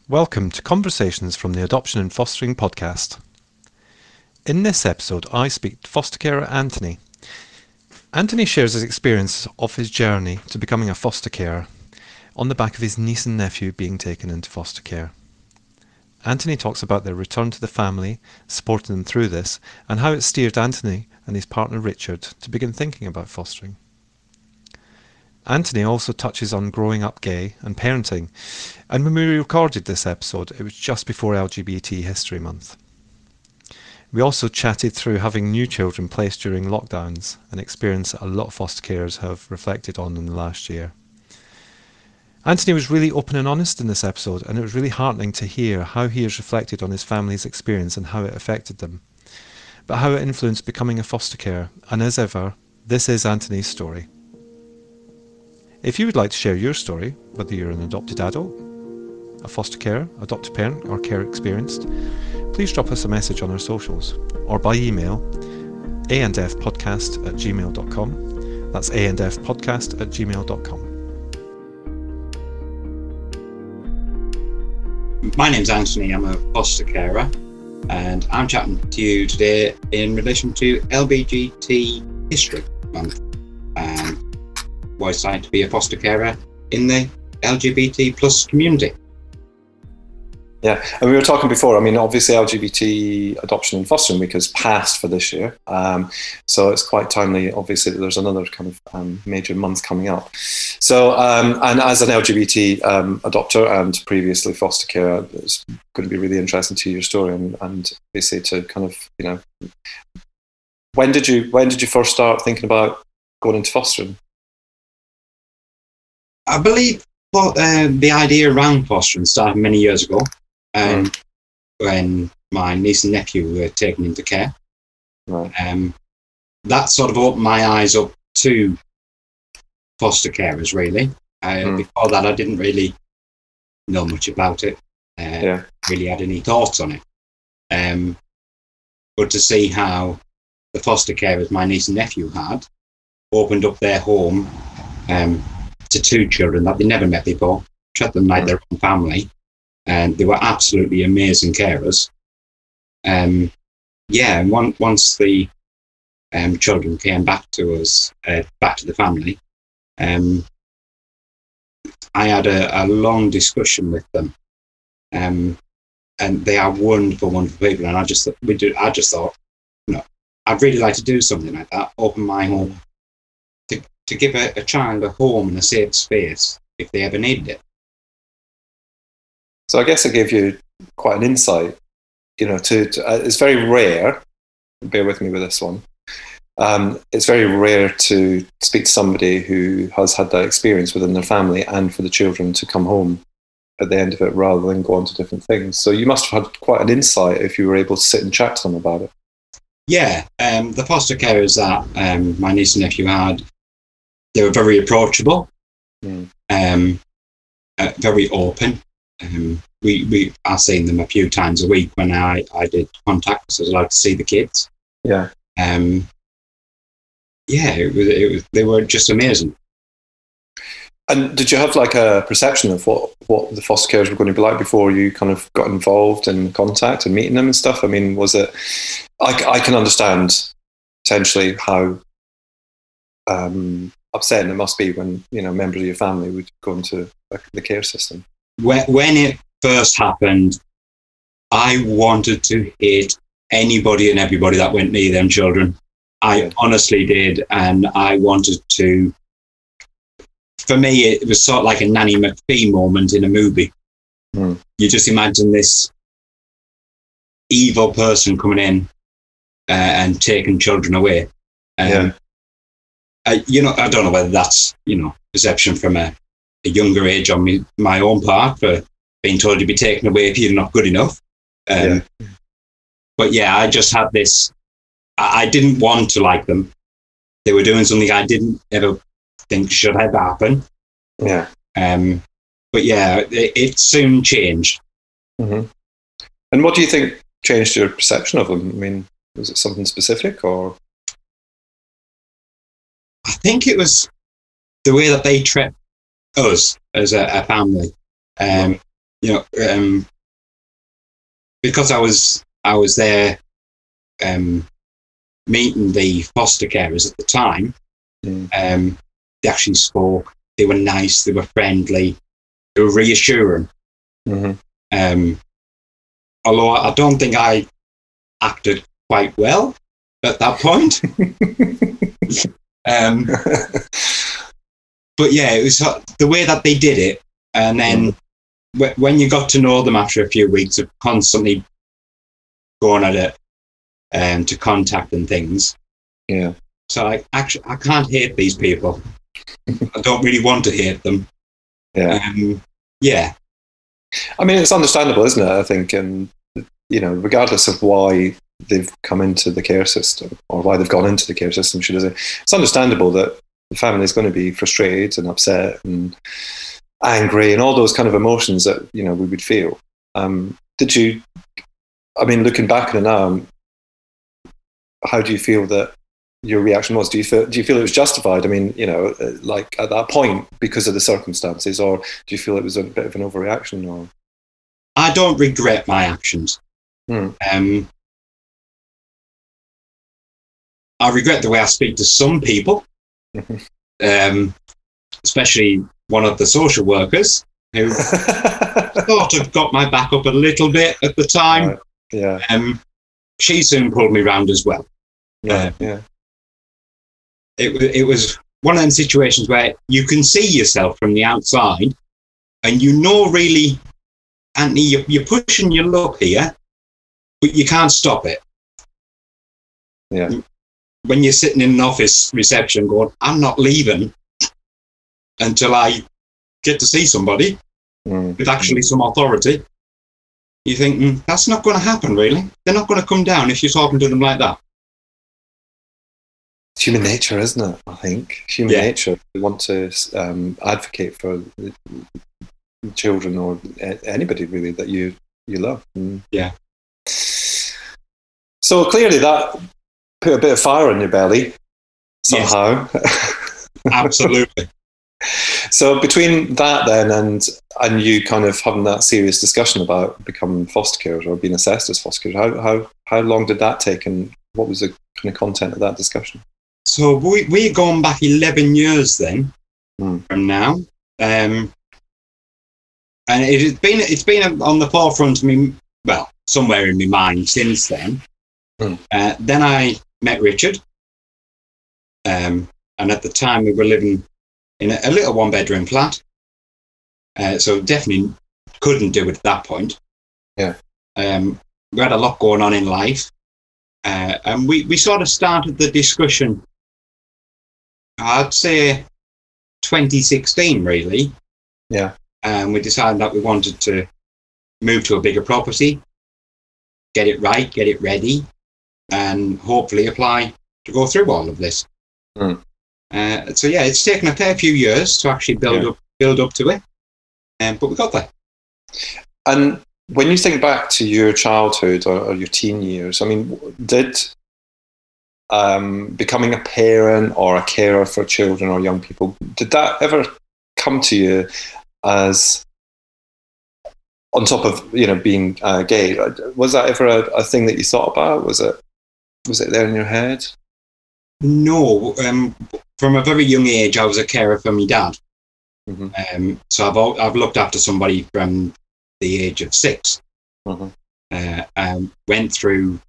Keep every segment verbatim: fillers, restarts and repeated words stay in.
Welcome to Conversations from the Adoption and Fostering podcast. In this episode, I speak to foster carer Anthony. Anthony shares his experience of his journey to becoming a foster carer on the back of his niece and nephew being taken into foster care. Anthony talks about their return to the family, supporting them through this, and how it steered Anthony and his partner Richard to begin thinking about fostering. Anthony also touches on growing up gay and parenting, and when we recorded this episode, it was just before L G B T History Month. We also chatted through having new children placed during lockdowns, an experience that a lot of foster carers have reflected on in the last year. Anthony was really open and honest in this episode, and it was really heartening to hear how he has reflected on his family's experience and how it affected them, but how it influenced becoming a foster carer. And as ever, this is Anthony's story. If you would like to share your story, whether you're an adopted adult, a foster carer, adopted parent, or care experienced, please drop us a message on our socials or by email a and f podcast at gmail dot com. That's a and f podcast at gmail dot com. My name's Anthony, I'm a foster carer, and I'm chatting to you today in relation to L G B T History Month and what it's like to be a foster carer in the L G B T plus community. Yeah, and we were talking before, I mean, obviously L G B T Adoption and Fostering Week has passed for this year, um, so it's quite timely, obviously, that there's another kind of um, major month coming up. So, um, and as an L G B T um, adopter and previously foster carer, it's going to be really interesting to hear your story and, and basically to kind of, you know, when did you when did you first start thinking about going into fostering? I believe well, uh, the idea around fostering started many years ago, um, mm. when my niece and nephew were taken into care. Right. Um, that sort of opened my eyes up to foster carers, really. Uh, mm. Before that, I didn't really know much about it, uh, yeah. really had any thoughts on it. Um, but to see how the foster carers my niece and nephew had opened up their home um, to two children that they never met before, treated them like their own family, and they were absolutely amazing carers. Um, yeah, and one, once the um, children came back to us, uh, back to the family, um, I had a, a long discussion with them, um, and they are wonderful, wonderful people. And I just, we do, I just thought, you know, I'd really like to do something like that, open my home. To give a, a child a home and a safe space if they ever needed it. So I guess it gave you quite an insight, you know, to, to uh, it's very rare, bear with me with this one, um, it's very rare to speak to somebody who has had that experience within their family and for the children to come home at the end of it rather than go on to different things. So you must have had quite an insight if you were able to sit and chat to them about it. Yeah, um, the foster carers that um, my niece and nephew had, they were very approachable, mm. um, uh, very open. Um, we we I've seen them a few times a week when I, I did contact, so I was allowed to see the kids. Yeah, um, yeah, it was, it was. They were just amazing. And did you have like a perception of what, what the foster carers were going to be like before you kind of got involved in contact and meeting them and stuff? I mean, was it? I, I can understand potentially how um, upsetting it must be when, you know, members of your family would go into the care system. When, when it first happened, I wanted to hate anybody and everybody that went near them children. I yeah. honestly did, and I wanted to. For me, it was sort of like a Nanny McPhee moment in a movie. Mm. You just imagine this evil person coming in uh, and taking children away. Um, yeah. I, you know, I don't know whether that's, you know, perception from a, a younger age on me, my own part for being told you'd be taken away if you're not good enough. Um, yeah. But yeah, I just had this, I, I didn't want to like them. They were doing something I didn't ever think should ever happen. Yeah. Um, but yeah, it, it soon changed. Mm-hmm. And what do you think changed your perception of them? I mean, was it something specific or? I think it was the way that they treat us as a, a family. Um, you know, um, because I was I was there um, meeting the foster carers at the time. Mm. Um, they actually spoke. They were nice. They were friendly. They were reassuring. Mm-hmm. Um, although I don't think I acted quite well at that point. um, but yeah, it was the way that they did it. And then mm. when you got to know them after a few weeks of constantly going at it um, to contact and things. Yeah. So I actually I can't hate these people. I don't really want to hate them. Yeah. Um, yeah. I mean, it's understandable, isn't it? I think, and you know, regardless of why they've come into the care system or why they've gone into the care system, should I say, it's understandable that the family is going to be frustrated and upset and angry and all those kind of emotions that, you know, we would feel. Um, did you, I mean, looking back at it now, how do you feel that your reaction was? Do you feel, do you feel it was justified? I mean, you know, like at that point because of the circumstances, or do you feel it was a bit of an overreaction? Or I don't regret my actions. Hmm. Um, I regret the way I speak to some people, um, especially one of the social workers who sort of got my back up a little bit at the time. Right. Yeah. Um, she soon pulled me round as well. Yeah. Um, yeah. It, it was one of them situations where you can see yourself from the outside and you know really, Anthony, you're, you're pushing your luck here, but you can't stop it. Yeah. When you're sitting in an office reception going, I'm not leaving until I get to see somebody mm. with actually some authority, you think, mm, that's not going to happen, really. They're not going to come down if you're talking to them like that. It's human nature, isn't it? I think human Yeah. nature. We want to um, advocate for children or anybody really that you you love. Mm. Yeah. So clearly that put a bit of fire in your belly somehow. Yes. Absolutely. So between that then and and you kind of having that serious discussion about becoming foster carers or being assessed as foster carers, how how how long did that take, and what was the kind of content of that discussion? So we we're going back eleven years then mm. from now, um, and it has been it's been on the forefront of me, well, somewhere in my mind since then. Mm. Uh, then I met Richard, um, and at the time we were living in a, a little one-bedroom flat, uh, so definitely couldn't do it at that point. Yeah, um, we had a lot going on in life, uh, and we we sort of started the discussion. I'd say twenty sixteen, really. Yeah. And we decided that we wanted to move to a bigger property, get it right, get it ready, and hopefully apply to go through all of this. Mm. Uh, so yeah, it's taken a fair few years to actually build yeah. up build up to it, um, but we got there. And when you think back to your childhood or, or your teen years, I mean, did um, becoming a parent or a carer for children or young people, did that ever come to you as, on top of, you know, being uh, gay? Was that ever a, a thing that you thought about? Was it was it there in your head? No, um, from a very young age, I was a carer for my dad. Mm-hmm. Um, so I've al- I've looked after somebody from the age of six. Mm-hmm. Uh, um, went through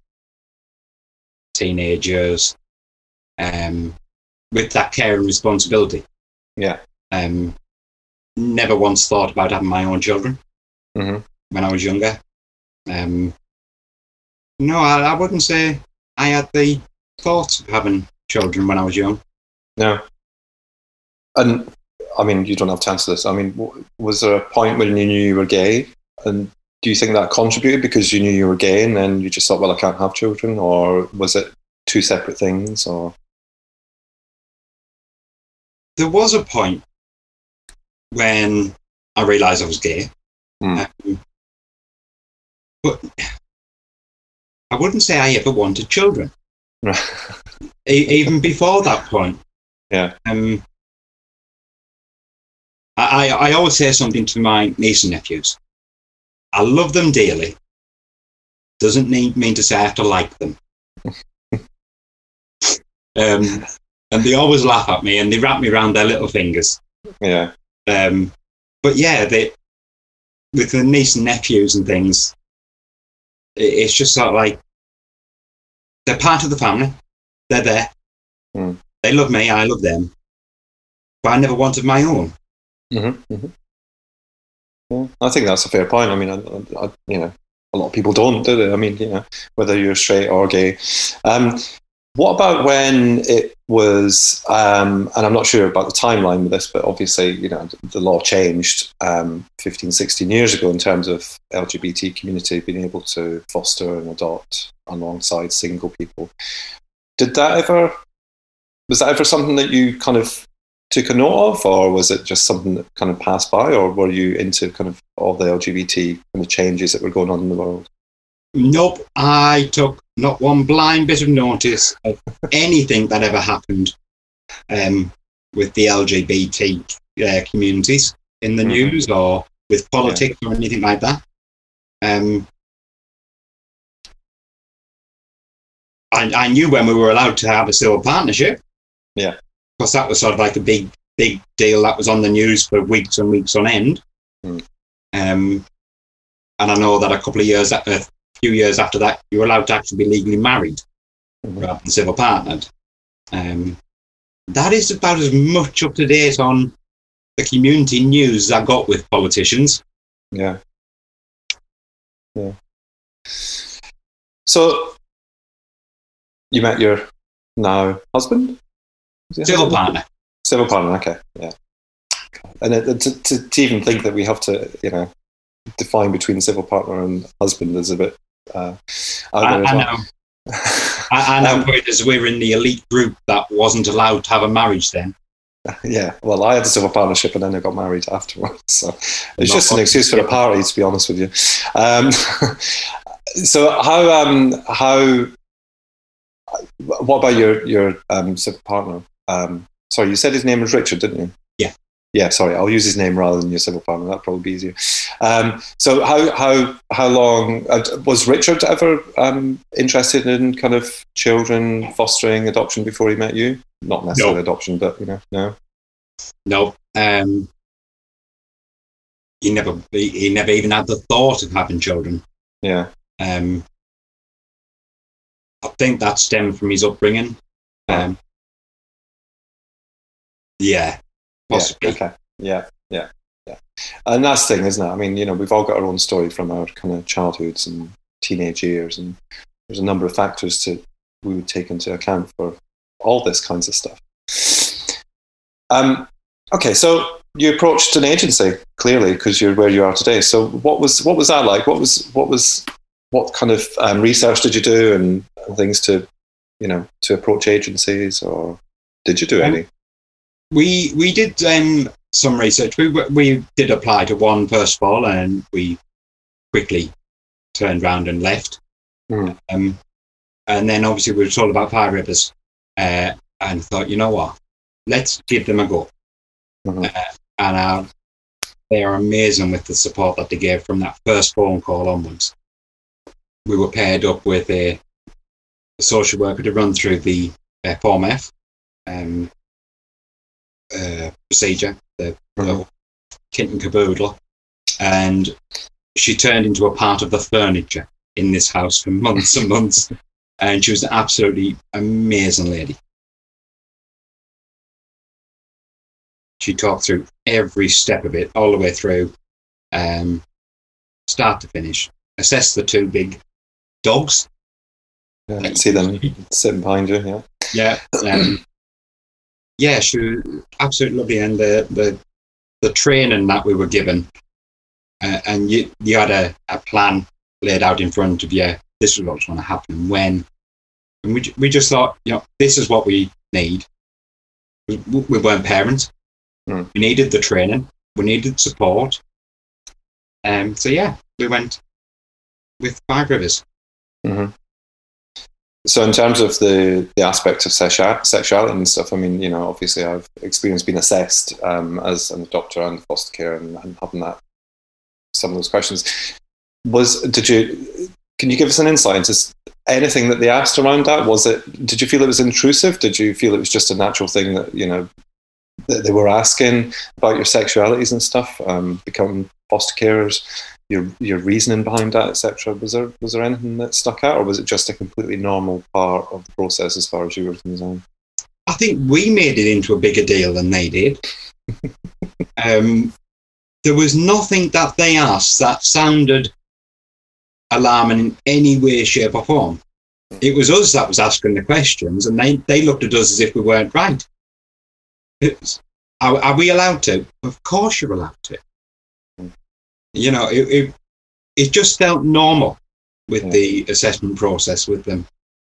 teenage years um, with that care and responsibility. Yeah. Um, never once thought about having my own children mm-hmm. when I was younger. Um, no, I, I wouldn't say I had the thoughts of having children when I was young. No. And I mean, you don't have to answer this. I mean, w- was there a point when you knew you were gay? And do you think that contributed because you knew you were gay and then you just thought, well, I can't have children? Or was it two separate things? Or there was a point when I realised I was gay. Mm. Um, but I wouldn't say I ever wanted children. e- even before that point. Yeah. Um, I, I always say something to my niece and nephews. I love them dearly. Doesn't need, mean to say I have to like them. um, and they always laugh at me and they wrap me around their little fingers. Yeah. Um, but yeah, they, with the niece and nephews and things, it, it's just sort of like they're part of the family. They're there. Mm. They love me. I love them. But I never wanted my own. Mm-hmm, mm-hmm. Yeah, I think that's a fair point. I mean, I, I, you know, a lot of people don't, do they? I mean, you know, whether you're straight or gay. Um, what about when it was, um, and I'm not sure about the timeline with this, but obviously, you know, the law changed um, fifteen, sixteen years ago in terms of L G B T community being able to foster and adopt alongside single people. Did that ever, was that ever something that you kind of took a note of, or was it just something that kind of passed by, or were you into kind of all the L G B T kind of changes that were going on in the world? Nope, I took not one blind bit of notice of anything that ever happened um, with the L G B T uh, communities in the mm-hmm. news or with politics yeah. or anything like that. Um, I, I knew when we were allowed to have a civil partnership. Yeah. Because that was sort of like a big, big deal that was on the news for weeks and weeks on end. Mm. Um, and I know that a couple of years, a few years after that, you were allowed to actually be legally married mm-hmm. rather than civil partnered. Um, that is about as much up to date on the community news as I got with politicians. Yeah. Yeah. So, you met your now husband? Civil partner. Civil partner, okay, yeah. And it, to, to, to even think that we have to, you know, define between civil partner and husband is a bit uh, out I, there as I well. know. I, I know, because um, we were in the elite group that wasn't allowed to have a marriage then. Yeah, well, I had a civil partnership and then I got married afterwards. So it's just an excuse for a party, to be honest with you. Um, so how, um, how, what about your, your um, civil partner? Um, sorry, you said his name was Richard, didn't you? Yeah. Yeah, sorry, I'll use his name rather than your civil partner. That'd probably be easier. Um, so how how how long uh, was Richard ever um, interested in kind of children, fostering, adoption before he met you? Not necessarily no. adoption, but you know, no. No, um, he never he, he never even had the thought of having children. Yeah. Um, I think that stemmed from his upbringing. Um, yeah. Possibly. Yeah, okay. Yeah, yeah, yeah. And that's the thing, isn't it? I mean, you know, we've all got our own story from our kind of childhoods and teenage years, and there's a number of factors to we would take into account for all this kinds of stuff. Um, okay, so you approached an agency clearly because you're where you are today. So what was what was that like? What was what was what kind of um, research did you do and, and things to you know to approach agencies, or did you do any? We we did um, some research. We we did apply to one first of all, and we quickly turned round and left. Mm. Um, and then obviously we were told about Five Rivers, uh, and thought, you know what, let's give them a go. Mm-hmm. Uh, and uh, they are amazing with the support that they gave from that first phone call onwards. We were paired up with a, a social worker to run through the uh, Form F. Um, Uh, procedure, the, the kit and caboodle, and she turned into a part of the furniture in this house for months and months, and she was an absolutely amazing lady. She talked through every step of it, all the way through, um, start to finish. Assessed the two big dogs. Yeah, I can see them sitting behind you, yeah. Yeah. Um, Yeah, she was absolutely lovely, and the the, the training that we were given, uh, and you you had a, a plan laid out in front of you. This is what's going to happen when, and we we just thought, you know, this is what we need. We, we weren't parents. Mm. We needed the training. We needed support. Um. So yeah, we went with Five Rivers. Mm-hmm. So in terms of the, the aspect of sexu- sexuality and stuff, I mean, you know, obviously I've experienced being assessed um, as an adopter and foster care and, and having that, some of those questions. was did you? Can you give us an insight into anything that they asked around that? Was it? Did you feel it was intrusive? Did you feel it was just a natural thing that you know that they were asking about your sexualities and stuff, um, becoming foster carers, your your reasoning behind that, et cetera? Was there was there anything that stuck out, or was it just a completely normal part of the process as far as you were concerned? I think we made it into a bigger deal than they did. um, there was nothing that they asked that sounded alarming in any way, shape or form. It was us that was asking the questions, and they, they looked at us as if we weren't right. It's, are, are we allowed to? Of course you're allowed to. You know, it it, it just felt normal with yeah. the assessment process with them.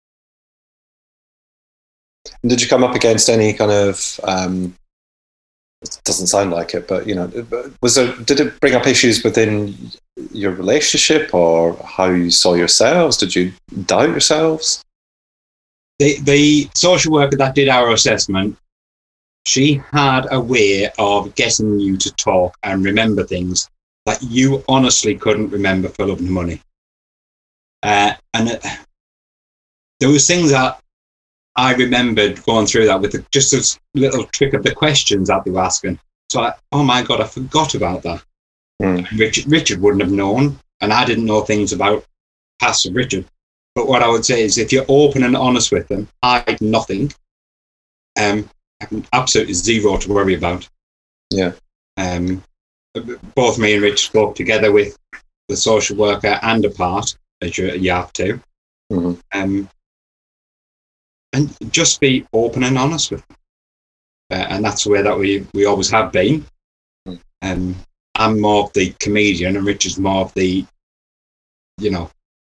And did you come up against any kind of, um, it doesn't sound like it, but, you know, was there, did it bring up issues within your relationship or how you saw yourselves? Did you doubt yourselves? The, the social worker that did our assessment, she had a way of getting you to talk and remember things that you honestly couldn't remember for love and money. Uh, and it, there was things that I remembered going through that with the, just a little trick of the questions that they were asking. So, I, oh my God, I forgot about that. Mm. Richard, Richard wouldn't have known, and I didn't know things about past of Richard. But what I would say is, if you're open and honest with them, hide nothing. Um, absolutely zero to worry about. Yeah. Um, both me and Rich spoke together with the social worker and apart, as you, you have to. Mm-hmm. Um. And just be open and honest with them. Uh, and that's the way that we, we always have been. Um, I'm more of the comedian and Richard's more of the, you know,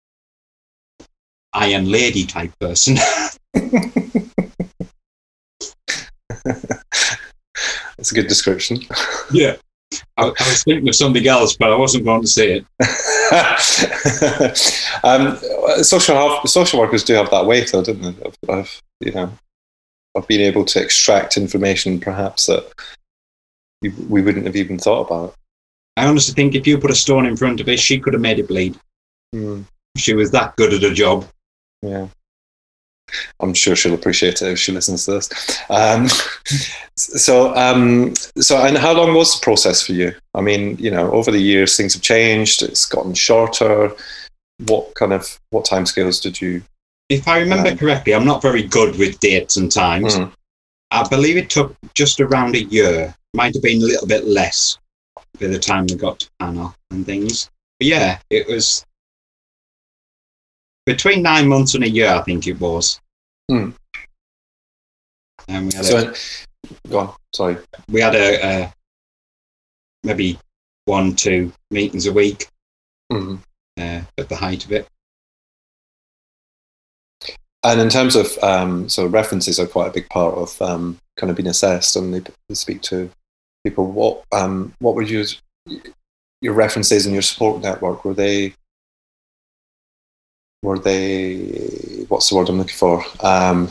iron lady type person. That's a good description. Yeah. I, I was thinking of something else, but I wasn't going to say it. um, social social workers do have that way, though, don't they? Of, of you know, of being able to extract information, perhaps that we, we wouldn't have even thought about. I honestly think if you put a stone in front of her, she could have made it bleed. Mm. She was that good at her job. Yeah. I'm sure she'll appreciate it if she listens to this. Um, so, um, so, and how long was the process for you? I mean, you know, over the years, things have changed. It's gotten shorter. What kind of, what timescales did you? If I remember um, correctly, I'm not very good with dates and times. Mm. I believe it took just around a year. Might have been a little bit less by the time we got to panel and things. But yeah, it was between nine months and a year, I think it was. Hmm. And we had so, a, go on. Sorry. We had a, a maybe one, two meetings a week mm-hmm. uh, at the height of it. And in terms of, um, so references are quite a big part of um, kind of being assessed, and they, they speak to people. What um, what were your your references and your support network? Were they were they? What's the word I'm looking for? Um,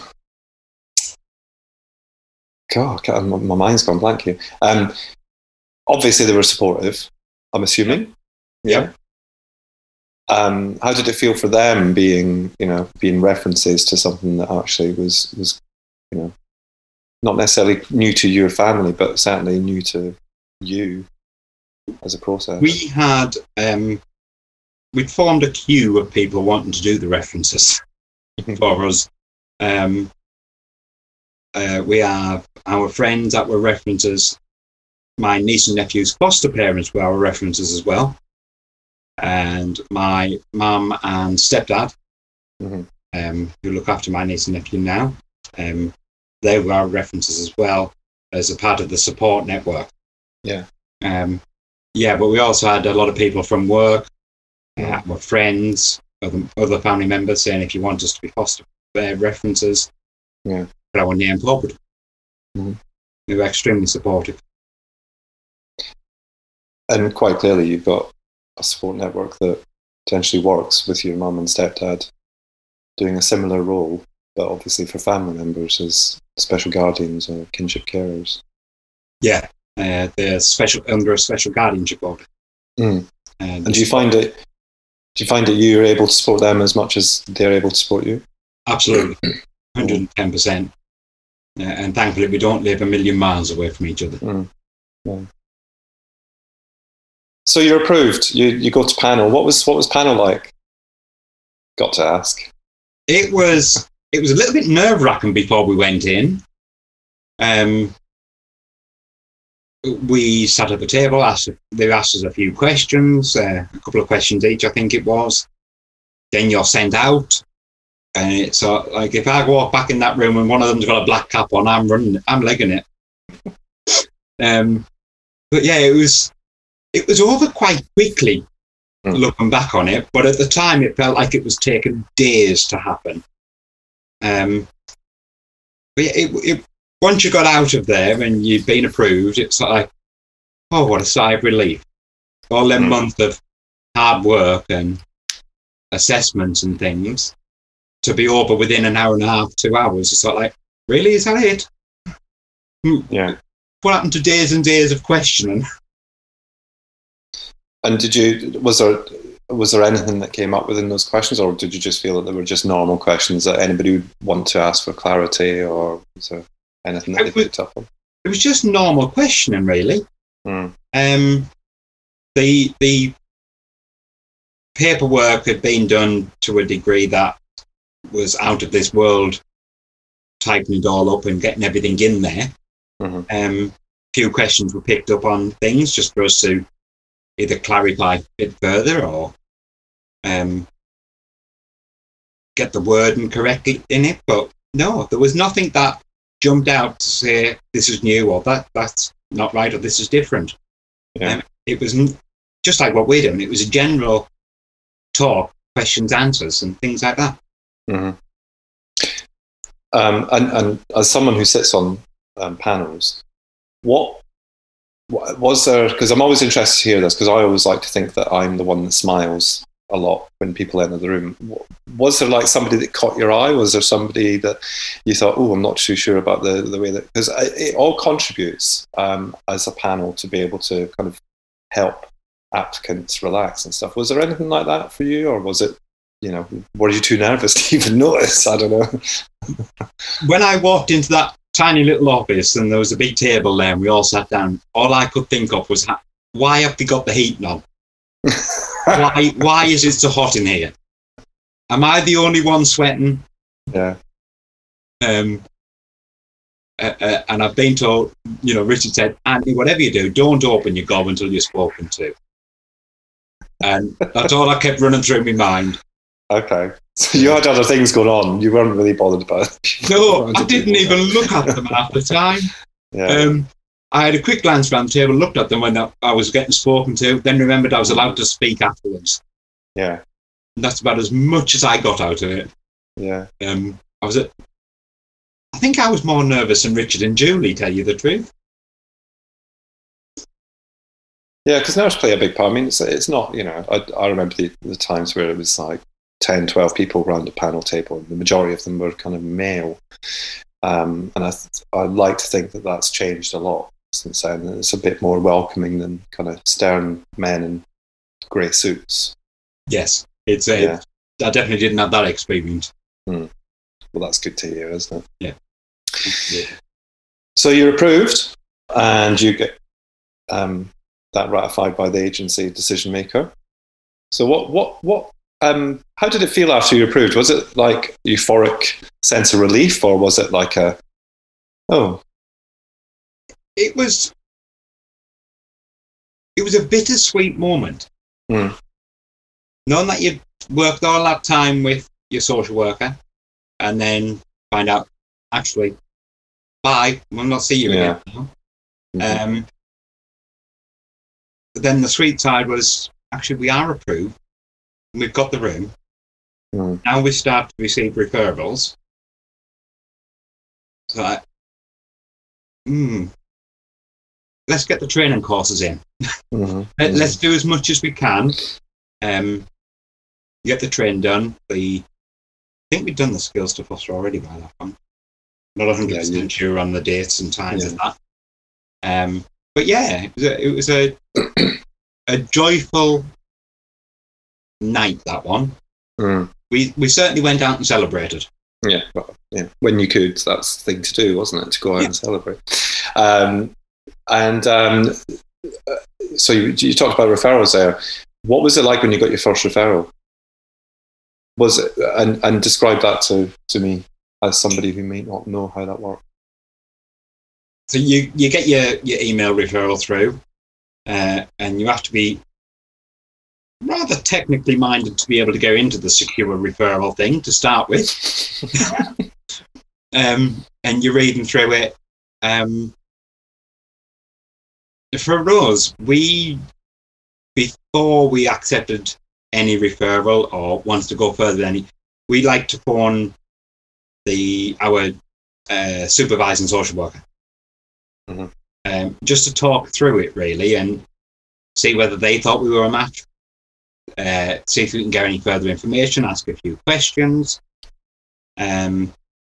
God, my, my mind's gone blank here. Um, obviously, they were supportive. I'm assuming. Yeah. Um, how did it feel for them being, you know, being references to something that actually was, was, you know, not necessarily new to your family, but certainly new to you as a process? We had, um, we'd formed a queue of people wanting to do the references for us. Um, uh, we have our friends that were references. My niece and nephew's foster parents were our references as well. And my mum and stepdad, mm-hmm. um, who look after my niece and nephew now, um, they were our references as well as a part of the support network. Yeah. Um, yeah, but we also had a lot of people from work, mm-hmm. uh, our friends, other, other family members saying if you want us to be foster uh, references, yeah. put our name forward. Mm-hmm. They were extremely supportive. And quite clearly, you've got a support network that potentially works with your mum and stepdad doing a similar role, but obviously for family members as special guardians or kinship carers. Yeah, uh, they're special under a special guardianship order. Mm. Uh, and do you find it Do you find that you're able to support them as much as they're able to support you? Absolutely, one hundred ten percent. Uh, and thankfully, we don't live a million miles away from each other. Mm. Yeah. So you're approved. You you go to panel. What was what was panel like? Got to ask. It was it was a little bit nerve wracking before we went in. Um, we sat at the table. Asked they asked us a few questions, uh, a couple of questions each, I think it was. Then you're sent out. And it's uh, like if I walk back in that room and one of them's got a black cap on, I'm running, I'm legging it. um, but yeah, it was it was over quite quickly, mm. looking back on it. But at the time, it felt like it was taking days to happen. Um, but yeah, it, it, once you got out of there and you'd been approved, it's like, oh, what a sigh of relief! All them mm. months of hard work and assessments and things, to be over within an hour and a half, two hours. It's like, really, is that it? Yeah. What happened to days and days of questioning? And did you, was there, was there anything that came up within those questions, or did you just feel that they were just normal questions that anybody would want to ask for clarity, or was there anything that it they was, picked up on? It was just normal questioning, really. Mm. Um, the, the paperwork had been done to a degree that was out of this world, typing it all up and getting everything in there. Mm-hmm. Um, few questions were picked up on things just for us to either clarify a bit further or um, get the wording correctly in it. But no, there was nothing that jumped out to say this is new or that that's not right or this is different. Yeah. Um, it was n- just like what we're doing. It was a general talk, questions, answers, and things like that. Mm-hmm. Um, and, and as someone who sits on um, panels, what, what was there? Because I'm always interested to hear this, because I always like to think that I'm the one that smiles a lot when people enter the room. Was there like somebody that caught your eye? Was there somebody that you thought, oh, I'm not too sure about the the way that, because it all contributes um, as a panel to be able to kind of help applicants relax and stuff. Was there anything like that for you, or was it, you know, were you too nervous to even notice? I don't know. When I walked into that tiny little office and there was a big table there and we all sat down, all I could think of was, why have they got the heat on? why, why is it so hot in here? Am I the only one sweating? Yeah. Um, uh, uh, and I've been told, you know, Richard said, Andy, whatever you do, don't open your gob until you're spoken to. And that's all I kept running through my mind. Okay. So you had other things going on. You weren't really bothered about it. No, I didn't even look at them half the time. Yeah. Um, I had a quick glance around the table, looked at them when I was getting spoken to, then remembered I was allowed to speak afterwards. Yeah. And that's about as much as I got out of it. Yeah. Um, I was at, I think I was more nervous than Richard and Julie, tell you the truth. Yeah, because nerves play a big part. I mean, it's, it's not, you know, I, I remember the, the times where it was like ten, twelve people around a panel table, and the majority of them were kind of male. Um, and I, I like to think that that's changed a lot since then. It's a bit more welcoming than kind of stern men in grey suits. Yes, it's a, yeah. I definitely didn't have that experience. Hmm. Well, that's good to hear, isn't it? Yeah. yeah. So you're approved, and you get um, that ratified by the agency decision maker. So what, what, what, um, how did it feel after you were approved? Was it like euphoric sense of relief, or was it like a, oh? It was, it was a bittersweet moment. Mm. Knowing that you'd worked all that time with your social worker, and then find out, actually, bye, we'll not see you yeah. again now. Mm-hmm. Um, but then the sweet side was, actually, we are approved. We've got the room. Mm. Now we start to receive referrals. So, I, mm, let's get the training courses in. Mm-hmm. Let, let's do as much as we can. Um, get the training done. The I think we've done the skills to foster already by that point. Not one hundred percent yeah, sure on the dates and times yeah. of that. Um, but yeah, it was a, it was a, a joyful night, that one. Mm. We we certainly went out and celebrated. Yeah, well, yeah. When you could, that's the thing to do, wasn't it? To go out Yeah. and celebrate. Um, and um, so you, you talked about referrals there. What was it like when you got your first referral? Was it and, and describe that to, to me as somebody who may not know how that works. So you, you get your, your email referral through, uh, and you have to be rather technically minded to be able to go into the secure referral thing to start with. um, and you're reading through it. Um, for us, we, before we accepted any referral or wants to go further than any, we like to phone the our uh, supervising social worker. Mm-hmm. Um, just to talk through it really and see whether they thought we were a match, uh, see if we can get any further information, ask a few questions. Um,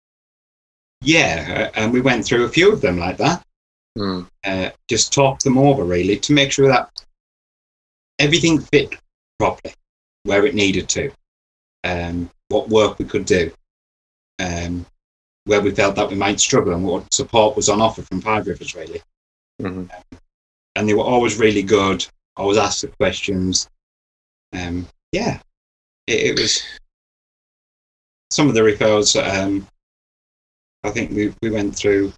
yeah, and we went through a few of them like that. Mm. Uh, just talk them over really to make sure that everything fit properly where it needed to, um, what work we could do, um, where we felt that we might struggle and what support was on offer from Five Rivers really. Mm-hmm. Um, and they were always really good, always asked the questions. Um, yeah, it, it was some of the referrals. Um, I think we, we went through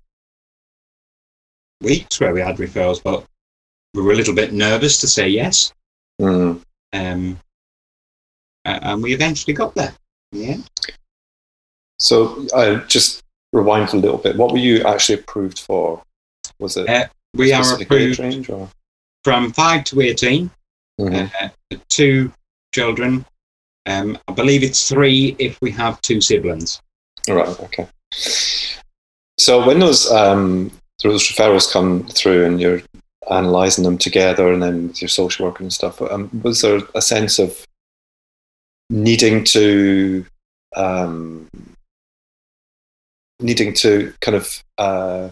weeks where we had referrals, but we were a little bit nervous to say yes. Mm. Um, and we eventually got there in the end. So I uh, just rewind a little bit. What were you actually approved for? Was it Uh, we are specific age approved range or? from five to eighteen, Mm-hmm. uh, two children. Um, I believe it's three if we have two siblings. Right. Okay. So when those um, those referrals come through and you're analysing them together, and then with your social worker and stuff, um, was there a sense of needing to um, needing to kind of uh,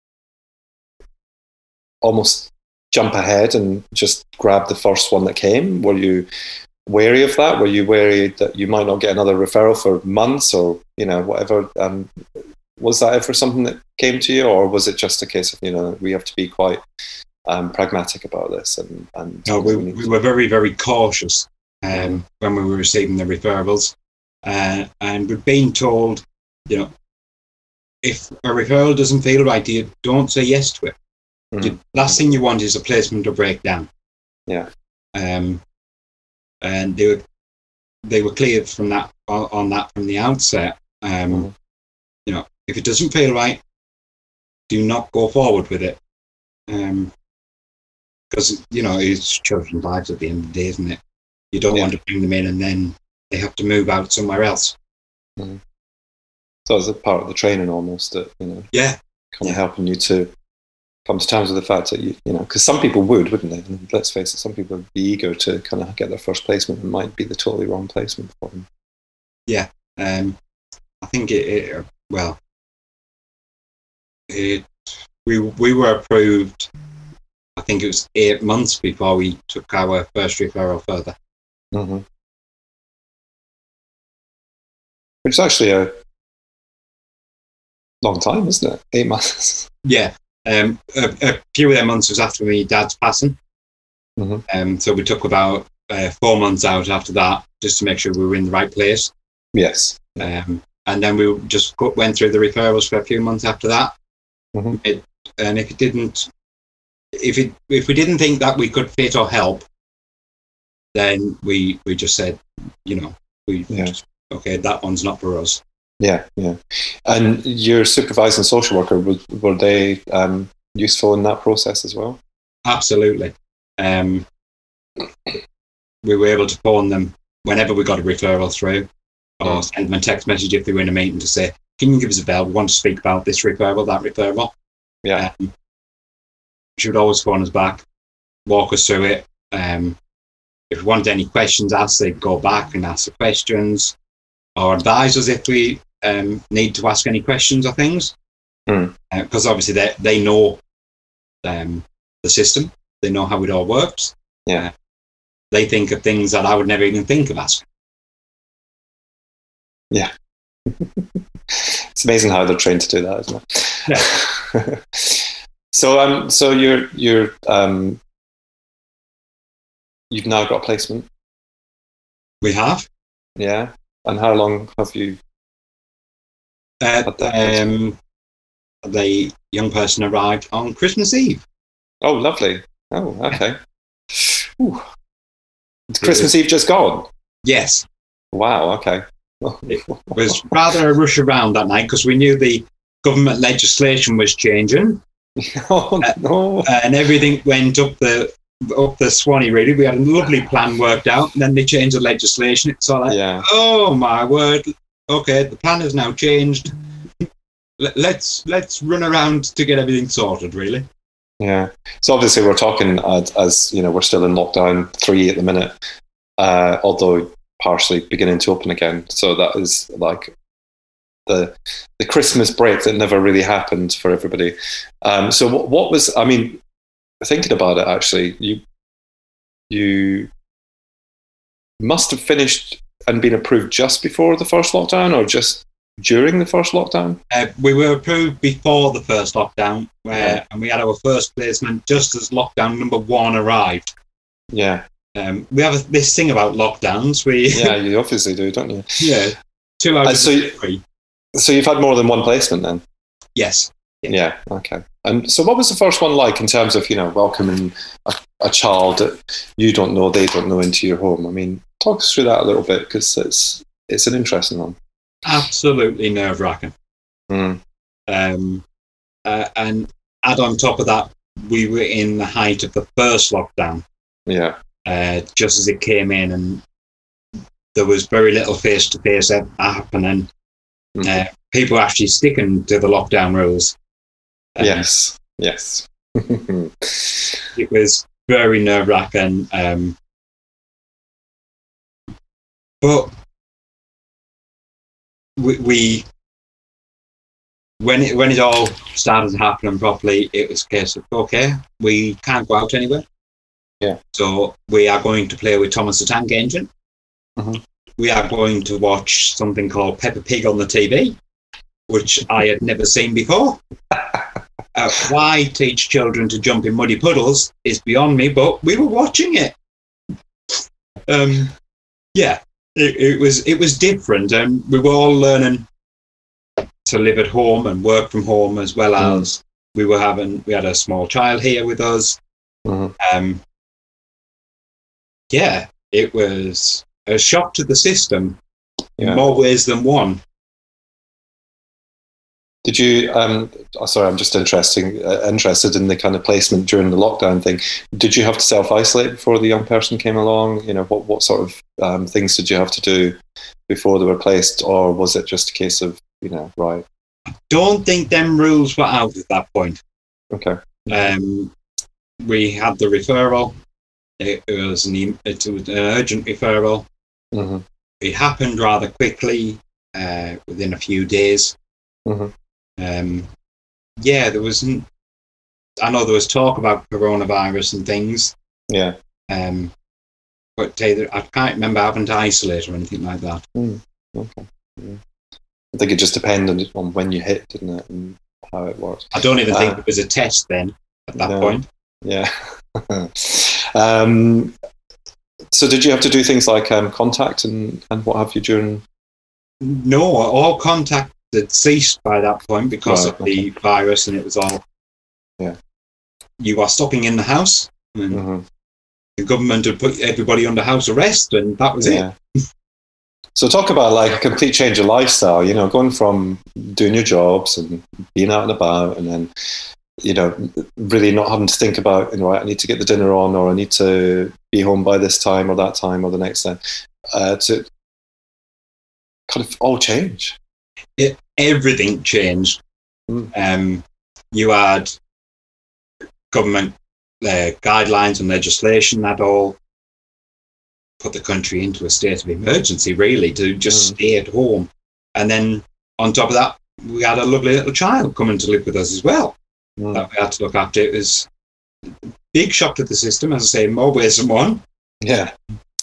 almost jump ahead and just grab the first one that came? Were you wary of that? Were you wary that you might not get another referral for months, or you know whatever? Um, was that ever something that came to you, or was it just a case of you know we have to be quite um, pragmatic about this? And, and No, we, we were very very cautious um, mm-hmm. when we were receiving the referrals, uh, and we've been told, you know, if a referral doesn't feel right to you, don't say yes to it. Mm-hmm. The last thing you want is a placement to break down. Yeah. Um, and they were they were cleared from that on, on that from the outset. Um, mm-hmm. You know, if it doesn't feel right, do not go forward with it. Um, because you know it's children's lives at the end of the day, isn't it? You don't yeah. want to bring them in and then they have to move out somewhere else. Mm-hmm. So it's a part of the training almost, that you know, yeah, kind of yeah. helping you to come to terms with the fact that you, you know, because some people would, wouldn't they? And let's face it, some people would be eager to kind of get their first placement and might be the totally wrong placement for them. Yeah, um, I think it, it. Well, it. We we were approved. I think it was eight months before we took our first referral further. Mm-hmm. Which is actually a long time, isn't it? Eight months. Yeah. Um, a, a few of their months was after my dad's passing. Mm-hmm. Um, so we took about uh, four months out after that just to make sure we were in the right place. Yes. Um, and then we just went through the referrals for a few months after that. Mm-hmm. It, and if it didn't, if it if we didn't think that we could fit or help, then we we just said, you know, we yeah. just, okay, that one's not for us. Yeah, yeah. And your supervising social worker, were, were they um, useful in that process as well? Absolutely. Um, we were able to phone them whenever we got a referral through, or mm. send them a text message if they were in a meeting to say, can you give us a bell? We want to speak about this referral, that referral. Yeah. Um, she would always phone us back, walk us through it. Um, if we wanted any questions asked, they'd go back and ask the questions, or advise us if we um, need to ask any questions or things. Because mm. uh, obviously they they know um, the system, they know how it all works. Yeah. they think of things that I would never even think of asking. Yeah. It's amazing how they're trained to do that, isn't it? Yeah. so um so you're you're um you've now got a placement. We have. Yeah. And how long have you uh, um the young person arrived on Christmas Eve. Oh, lovely. Oh, okay. Ooh. Christmas Eve just gone? Yes. Wow, okay. It was rather a rush around that night because we knew the government legislation was changing. Oh, no. uh, and everything went up the up the Swanee, really. We had a lovely plan worked out, and then they changed the legislation. It's all like, yeah. Oh my word. Okay, the plan has now changed. Let's let's run around to get everything sorted, really. Yeah. So obviously we're talking as, as you know, we're still in lockdown three at the minute, uh, although partially beginning to open again. So that is like the the Christmas break that never really happened for everybody. Um, so what, what was, I mean, thinking about it, actually, you you must have finished and been approved just before the first lockdown, or just during the first lockdown? Uh, we were approved before the first lockdown, where, yeah. and we had our first placement just as lockdown number one arrived. Yeah. Um, we have a, this thing about lockdowns. We yeah, you obviously do, don't you? Yeah, two out of so three. So you've had more than one placement then? Yes. Yeah. yeah. Okay. And so, what was the first one like in terms of, you know, welcoming a, a child that you don't know, they don't know, into your home? I mean, talk us through that a little bit, because it's it's an interesting one. Absolutely nerve wracking. Mm. Um, uh, and add on top of that, we were in the height of the first lockdown. Yeah. Uh, just as it came in, and there was very little face to face happening. Mm-hmm. Uh, people actually sticking to the lockdown rules. Um, yes. Yes. It was very nerve wracking. Um, but we, we when it when it all started happening properly, it was a case of, okay, we can't go out anywhere. Yeah. So we are going to play with Thomas the Tank Engine. Mm-hmm. We are going to watch something called Peppa Pig on the T V, which I had never seen before. Uh, why teach children to jump in muddy puddles is beyond me, but we were watching it. Um, yeah, it, it was it was different, and we were all learning to live at home and work from home, as well mm. as we were having we had a small child here with us. Mm-hmm. Um, yeah, it was a shock to the system yeah. in more ways than one. Did you, um, oh, sorry, I'm just interesting, uh, interested in the kind of placement during the lockdown thing. Did you have to self-isolate before the young person came along? You know, what, what sort of um, things did you have to do before they were placed? Or was it just a case of, you know, right? I don't think them rules were out at that point. Okay. Um, we had the referral. It was an, it was an urgent referral. Mm-hmm. It happened rather quickly, uh, within a few days. Mm-hmm. Um, yeah, there wasn't. I know there was talk about coronavirus and things. Yeah. Um, but I can't remember having to isolate or anything like that. Mm. Okay. Yeah. I think it just depended on when you hit, didn't it, and how it worked. I don't even uh, think it was a test then at that no. point. Yeah. um, so did you have to do things like um, contact and, and what have you during? No, all contact had ceased by that point because right, of the okay. virus, and it was all. Yeah. You are stopping in the house, and mm-hmm. the government had put everybody under house arrest, and that was yeah. it. So talk about like a complete change of lifestyle, you know, going from doing your jobs and being out and about, and then, you know, really not having to think about, you know, I need to get the dinner on, or I need to be home by this time or that time or the next time, uh, to kind of all change. It, everything changed. Mm. Um, you had government uh, guidelines and legislation that all put the country into a state of emergency, really, to just mm. stay at home. And then on top of that, we had a lovely little child coming to live with us as well mm. that we had to look after. It was a big shock to the system, as I say, in more ways than one. Yeah.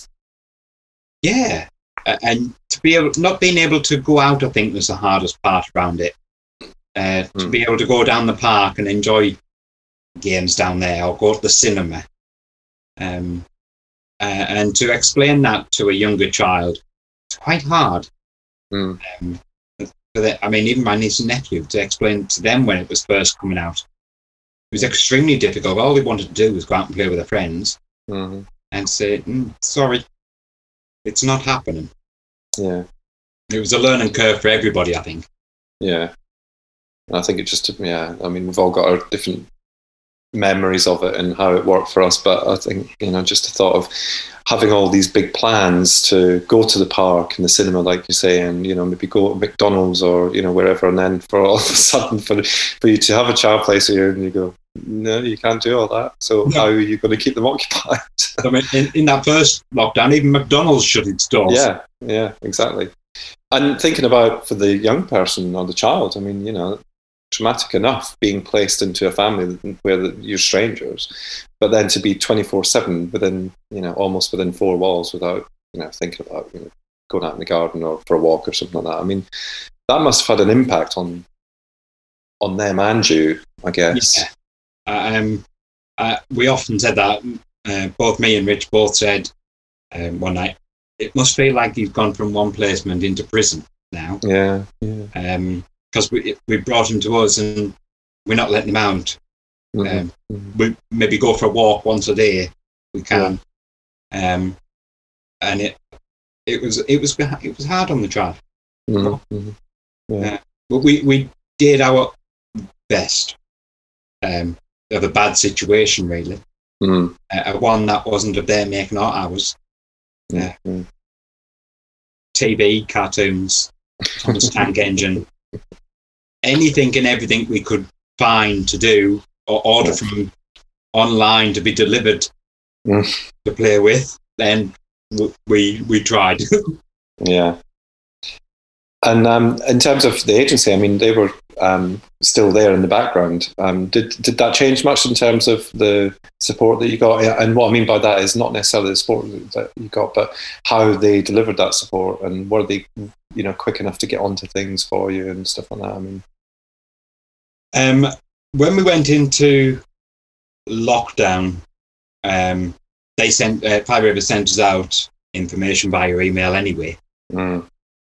Yeah. Uh, and to be able, not being able to go out, I think was the hardest part around it. Uh, to Mm. be able to go down the park and enjoy games down there, or go to the cinema. Um, uh, and to explain that to a younger child, it's quite hard. Mm. Um, for the, I mean, even my niece and nephew, to explain to them when it was first coming out, it was extremely difficult. All they wanted to do was go out and play with their friends, Mm-hmm. and say, mm, sorry, it's not happening. Yeah. It was a learning curve for everybody, I think. Yeah. I think it just, yeah, I mean, we've all got our different memories of it and how it worked for us, but I think, you know, just the thought of having all these big plans to go to the park and the cinema, like you say, and, you know, maybe go to McDonald's or, you know, wherever, and then for all of a sudden for, for you to have a child place here and you go, no, you can't do all that. So No. how are you going to keep them occupied? I mean, in, in that first lockdown, even McDonald's shut its doors. Yeah, yeah, exactly. And thinking about for the young person or the child, I mean, you know, traumatic enough being placed into a family where you're strangers, but then to be twenty-four seven within, you know, almost within four walls without, you know, thinking about, you know, going out in the garden or for a walk or something like that. I mean, that must have had an impact on on them and you, I guess. Yeah. Um, uh, we often said that, uh, both me and Rich both said um, one night, it must feel like you've gone from one placement into prison now. Yeah, yeah. Um, because we we brought him to us and we're not letting him out. Mm-hmm. Um, mm-hmm. we maybe go for a walk once a day. We can, yeah. um, and it it was it was it was hard on the child. Mm-hmm. Mm-hmm. Yeah. Uh, but we we did our best. Um, of a bad situation, really. Mm-hmm. Uh, one that wasn't of their making or ours. Yeah. Mm-hmm. T V, cartoons, Thomas Tank Engine. Anything and everything we could find to do or order from online to be delivered mm. to play with, then we we tried. Yeah. And um, in terms of the agency, I mean, they were um, still there in the background. Um, did did that change much in terms of the support that you got? And what I mean by that is not necessarily the support that you got, but how they delivered that support, and were they, you know, quick enough to get onto things for you and stuff like that? I mean, um, when we went into lockdown, um, they sent uh, Five Rivers sent us out information via email anyway. Mm.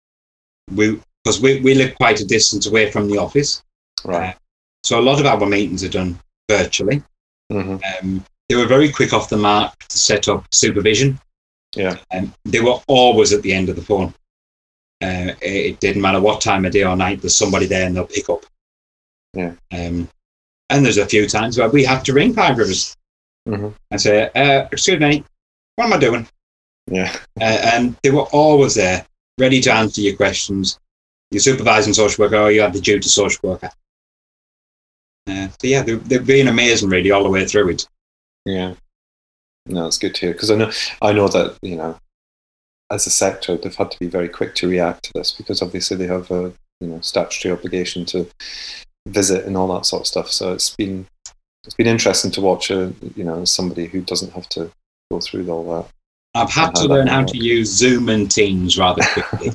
We because we, we live quite a distance away from the office, right? Uh, so a lot of our meetings are done virtually. Mm-hmm. Um, they were very quick off the mark to set up supervision. Yeah, and um, they were always at the end of the phone. Uh, it, it didn't matter what time of day or night. There's somebody there, and they'll pick up. Yeah. Um, and there's a few times where we have to ring Five Rivers mm-hmm. and say, uh, "Excuse me, what am I doing?" Yeah, uh, and they were always there, ready to answer your questions. Your supervising social worker, or you had the duty social worker. Uh, so yeah, they, they've been amazing, really, all the way through it. Yeah, no, it's good to hear, because I know I know that, you know, as a sector, they've had to be very quick to react to this, because obviously they have a, you know, statutory obligation to visit and all that sort of stuff. So it's been it's been interesting to watch a, you know, somebody who doesn't have to go through all that. I've had to learn how to use Zoom and Teams rather quickly.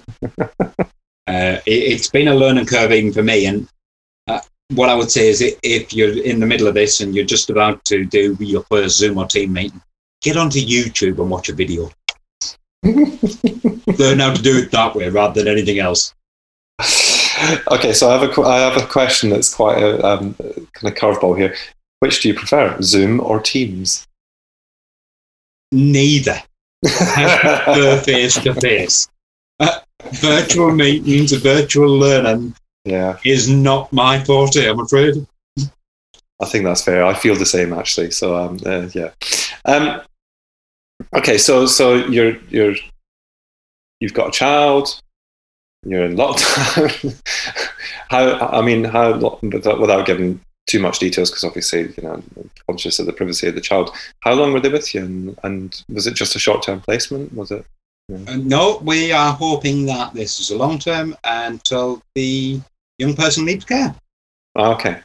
Uh, it, it's been a learning curve even for me, and uh, what I would say is if you're in the middle of this and you're just about to do your first Zoom or Team meeting, get onto YouTube and watch a video. Learn how to do it that way rather than anything else. Okay, so I have a, I have a question that's quite a um, kind of curveball here. Which do you prefer, Zoom or Teams? Neither. Face to face. Virtual meetings, virtual learning yeah. is not my forte, I'm afraid. I think that's fair. I feel the same, actually. So, um, uh, yeah. Um, okay, so so you're you're you've got a child. You're in lockdown. how? I mean, how? Without giving too much details, because obviously, you know, I'm conscious of the privacy of the child. How long were they with you, and, and was it just a short-term placement? Was it? Yeah. Uh, no, we are hoping that this is a long term until the young person needs care. Oh, okay.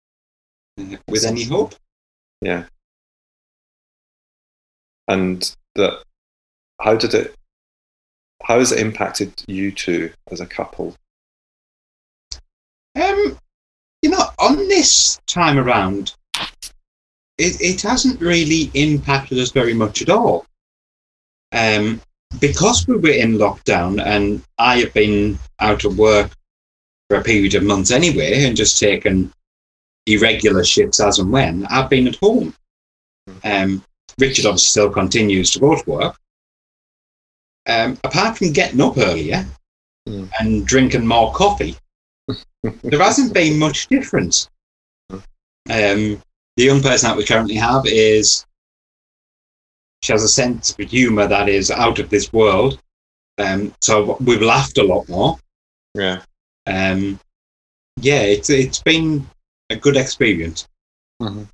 Uh, with any hope. Yeah. And that, how did it, how has it impacted you two as a couple? Um, you know, on this time around, it, it hasn't really impacted us very much at all. Um, because we were in lockdown and I have been out of work for a period of months anyway and just taken irregular shifts as and when, I've been at home. Um, Richard obviously still continues to go to work. Um, apart from getting up earlier mm. and drinking more coffee, there hasn't been much difference. Um, the young person that we currently have is, she has a sense of humour that is out of this world. Um, so we've laughed a lot more. Yeah. Um, yeah, it's it's been a good experience. Mm-hmm.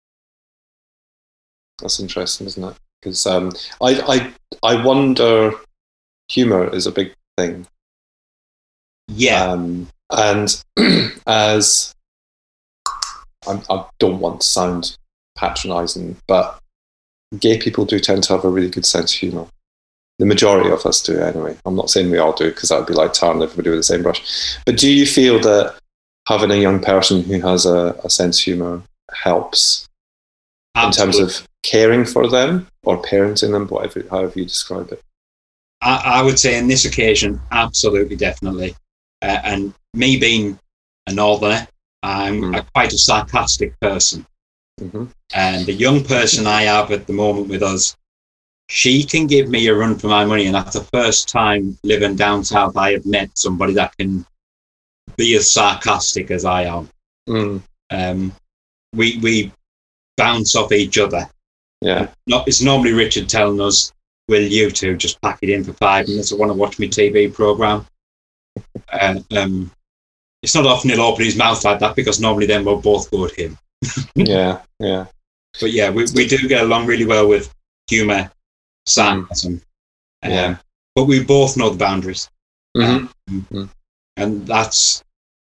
That's interesting, isn't it? Because um, I, I, I wonder, humour is a big thing. Yeah. Um, and as, I, I don't want to sound patronising, but gay people do tend to have a really good sense of humour. The majority of us do, anyway. I'm not saying we all do, because that would be like tarring everybody with the same brush. But do you feel that having a young person who has a, a sense of humour helps Absolutely. In terms of caring for them or parenting them, whatever, however you describe it? I, I would say on this occasion, absolutely, definitely. Uh, and me being a northerner, I'm mm. a, quite a sarcastic person. Mm-hmm. And the young person I have at the moment with us, she can give me a run for my money, and that's the first time living down south I have met somebody that can be as sarcastic as I am. Mm. Um, we we bounce off each other. Yeah. Not, it's normally Richard telling us, "Will you two just pack it in for five minutes? I want to watch my T V program." uh, um, it's not often he'll open his mouth like that, because normally then we'll both go at him. yeah, yeah. But yeah, we we do get along really well with humour, sarcasm. Mm. Um, yeah. But we both know the boundaries. Mm-hmm. Um, mm-hmm. And that's...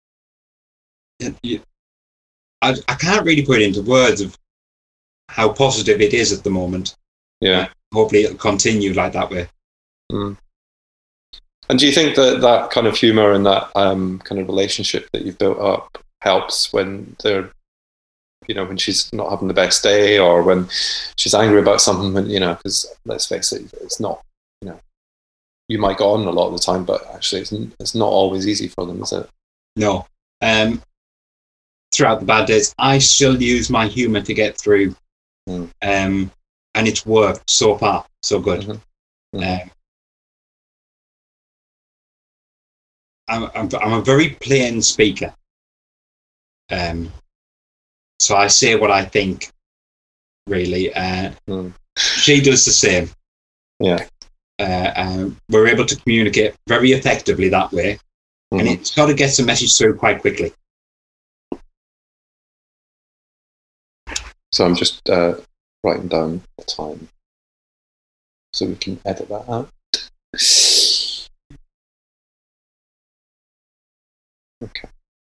You, I, I can't really put it into words of how positive it is at the moment. Yeah. Uh, hopefully it'll continue like that way. Mm. And do you think that that kind of humour and that um, kind of relationship that you've built up helps when they're, you know, when she's not having the best day, or when she's angry about something, when, you know, because let's face it, it's not, you know, you might go on a lot of the time, but actually it's, it's not always easy for them, is it? No. Um, throughout the bad days, I still use my humour to get through. Mm. Um, and it's worked so far, so good. Mm-hmm. Mm-hmm. Um, I'm, I'm, I'm a very plain speaker. Um, so I say what I think, really. Uh, mm. She does the same. Yeah. Uh, um, we're able to communicate very effectively that way. Mm-hmm. And it's got to get the message through quite quickly. So I'm just uh, writing down the time so we can edit that out. Okay.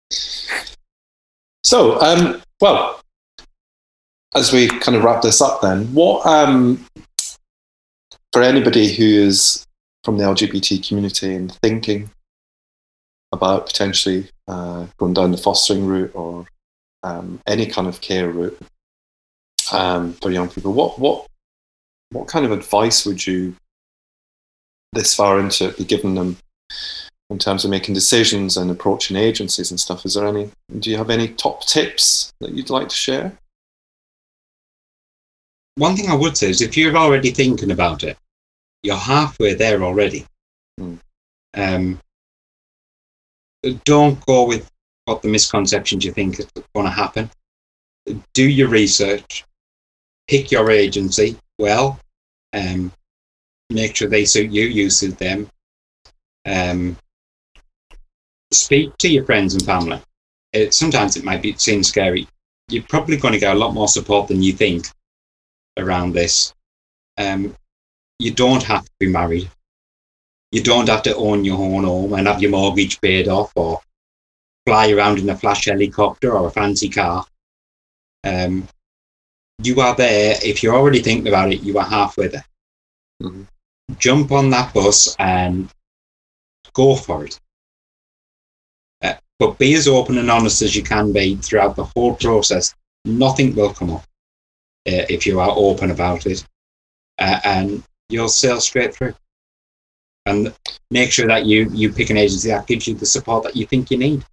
So, um, well, as we kind of wrap this up then, what, um, for anybody who is from the L G B T community and thinking about potentially uh, going down the fostering route or um, any kind of care route um, for young people, what, what, what kind of advice would you, this far into it, be giving them in terms of making decisions and approaching agencies and stuff? Is there any, do you have any top tips that you'd like to share? One thing I would say is if you're already thinking about it, you're halfway there already. Mm. Um, don't go with what the misconceptions you think is going to happen. Do your research, pick your agency well, um, make sure they suit you, you suit them. Um, speak to your friends and family. It, sometimes it might be seem scary. You're probably going to get a lot more support than you think around this. Um, you don't have to be married. You don't have to own your own home and have your mortgage paid off or fly around in a flash helicopter or a fancy car. Um, you are there. If you're already thinking about it, you are halfway there. Mhm. Jump on that bus and go for it. Uh, but be as open and honest as you can be throughout the whole process. Nothing will come up uh, if you are open about it, uh, and you'll sail straight through. And make sure that you you pick an agency that gives you the support that you think you need.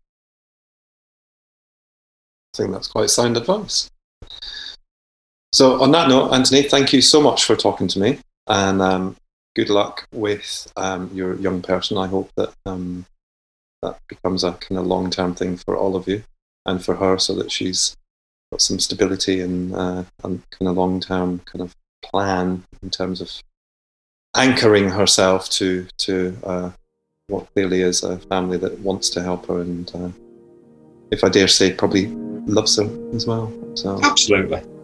I think that's quite sound advice. So on that note, Anthony, thank you so much for talking to me, and um, good luck with um, your young person. I hope that um, that becomes a kind of long-term thing for all of you and for her, so that she's got some stability and, uh, and kind of long-term kind of plan in terms of anchoring herself to to uh, what clearly is a family that wants to help her, and uh, if I dare say, probably loves her as well. So Absolutely.